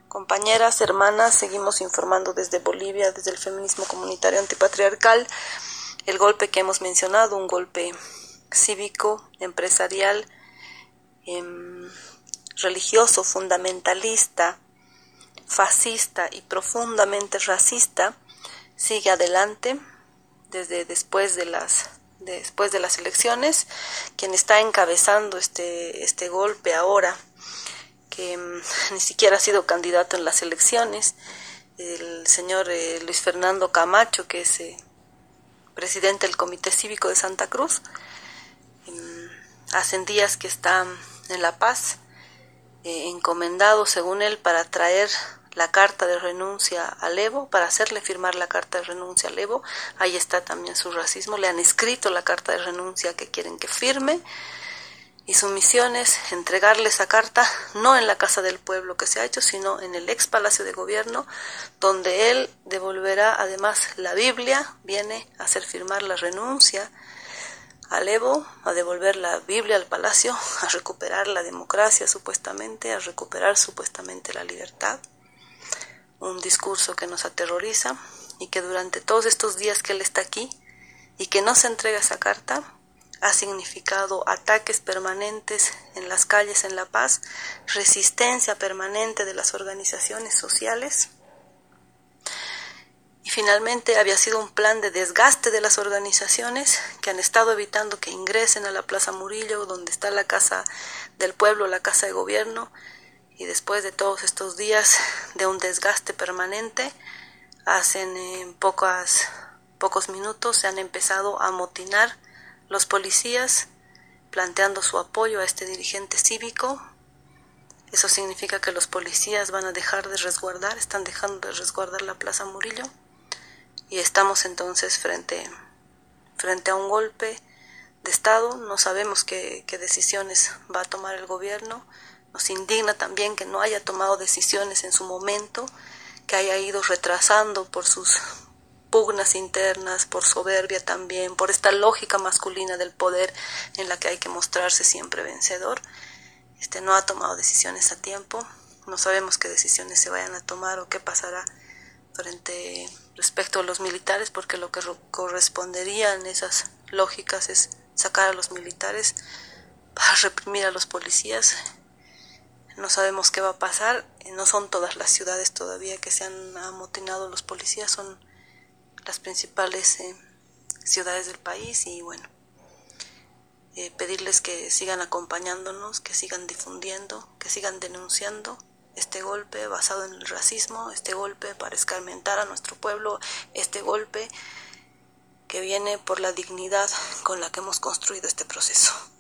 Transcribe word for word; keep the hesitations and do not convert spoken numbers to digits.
Compañeras, hermanas, seguimos informando desde Bolivia, desde el feminismo comunitario antipatriarcal, el golpe que hemos mencionado, un golpe cívico, empresarial, eh, religioso, fundamentalista, fascista y profundamente racista, sigue adelante desde después de las después de las elecciones. Quien está encabezando este este golpe ahora, que um, ni siquiera ha sido candidato en las elecciones, el señor eh, Luis Fernando Camacho, que es eh, presidente del Comité Cívico de Santa Cruz. Um, hacen días que está en La Paz, eh, encomendado, según él, para traer la carta de renuncia al Evo, para hacerle firmar la carta de renuncia al Evo. Ahí está también su racismo. Le han escrito la carta de renuncia que quieren que firme, y su misión es entregarle esa carta, no en la Casa del Pueblo que se ha hecho, sino en el ex Palacio de Gobierno, donde él devolverá además la Biblia, viene a hacer firmar la renuncia al Evo, a devolver la Biblia al Palacio, a recuperar la democracia supuestamente, a recuperar supuestamente la libertad. Un discurso que nos aterroriza, y que durante todos estos días que él está aquí y que no se entrega esa carta, ha significado ataques permanentes en las calles en La Paz, resistencia permanente de las organizaciones sociales, y finalmente había sido un plan de desgaste de las organizaciones que han estado evitando que ingresen a la Plaza Murillo, donde está la Casa del Pueblo, la Casa de Gobierno. Y después de todos estos días de un desgaste permanente, hacen en pocas, pocos minutos se han empezado a amotinar los policías, planteando su apoyo a este dirigente cívico. Eso significa que los policías van a dejar de resguardar, están dejando de resguardar la Plaza Murillo, y estamos entonces frente, frente a un golpe de Estado. No sabemos qué, qué decisiones va a tomar el gobierno. Nos indigna también que no haya tomado decisiones en su momento, que haya ido retrasando por sus pugnas internas, por soberbia también, por esta lógica masculina del poder en la que hay que mostrarse siempre vencedor. Este no ha tomado decisiones a tiempo. No sabemos qué decisiones se vayan a tomar o qué pasará frente respecto a los militares, porque lo que correspondería en esas lógicas es sacar a los militares para reprimir a los policías. No sabemos qué va a pasar. No son todas las ciudades todavía que se han amotinado los policías, son las principales eh, ciudades del país. Y bueno, eh, pedirles que sigan acompañándonos, que sigan difundiendo, que sigan denunciando este golpe basado en el racismo, este golpe para escarmentar a nuestro pueblo, este golpe que viene por la dignidad con la que hemos construido este proceso.